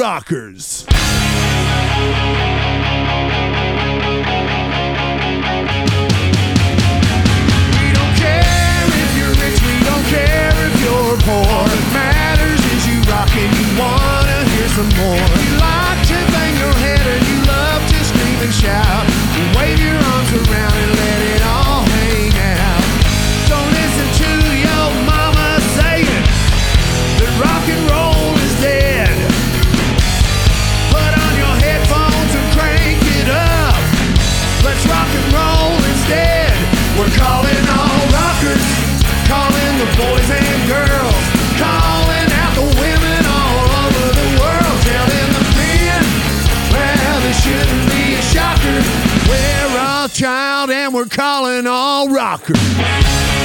rockers. We don't care if you're rich, we don't care if you're poor. What matters is you rock and you wanna hear some more. If you like to bang your head and you love to scream and shout, wave your arms around and let it all hang out. Don't listen to your mama saying that rock and roll is dead. Put on your headphones and crank it up. Let's rock and roll instead. We're calling all rockers, calling the boys and girls, calling out the women all over the world, telling the men, well, this shouldn't be a shocker. We're all child and we're calling all rockers.